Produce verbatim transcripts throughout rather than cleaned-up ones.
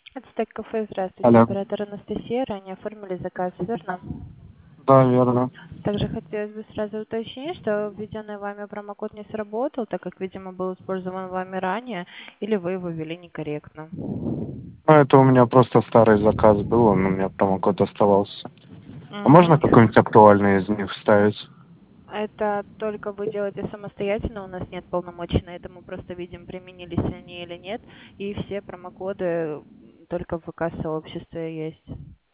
Ацтек кафе, здравствуйте. Алло. Оператор Анастасия. Ранее оформили заказ, верно? Да, верно. Также хотелось бы сразу уточнить, что введенный вами промокод не сработал, так как, видимо, был использован вами ранее, или вы его ввели некорректно. Ну, это у меня просто старый заказ был, он у меня промокод оставался. А можно Мгм. какой-нибудь актуальный из них вставить? Это только вы делаете самостоятельно, у нас нет полномочий на это, мы просто видим, применились они или нет, и все промокоды только в ВК-сообществе есть.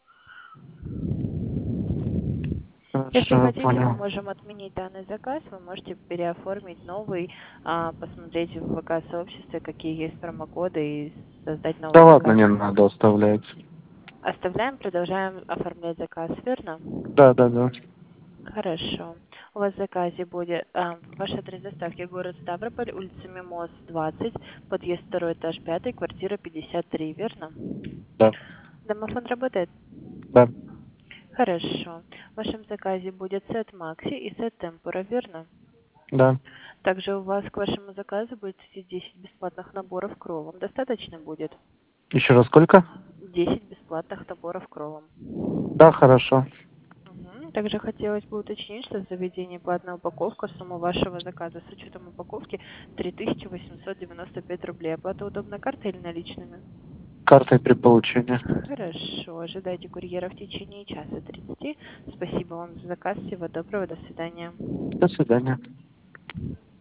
Если Хорошо, я хотите, мы понял. можем отменить данный заказ, вы можете переоформить новый, а, посмотреть в ВК-сообществе, какие есть промокоды, и создать Да новый ладно, заказ. не надо оставлять. Оставляем, продолжаем оформлять заказ, верно? Да, да, да. Хорошо. У вас в заказе будет а, ваш адрес доставки город Ставрополь, улица Мимоз, двадцать, подъезд второй этаж пятый, квартира пятьдесят три, верно? Да, Домофон работает? да, Хорошо. В вашем заказе будет сет Макси и сет Темпура, верно? да. Также у вас к вашему заказу будет идти десять бесплатных наборов к роллам. Достаточно будет? Еще раз сколько? десять бесплатных наборов к роллам. Да, хорошо. Мгм. Также хотелось бы уточнить, что в заведении платная упаковка, сумма вашего заказа с учетом упаковки три тысячи восемьсот девяносто пять рублей. Оплата удобна картой или наличными? Картой при получении. Хорошо. Ожидайте курьера в течение часа тридцати. Спасибо вам за заказ. Всего доброго. До свидания. До свидания.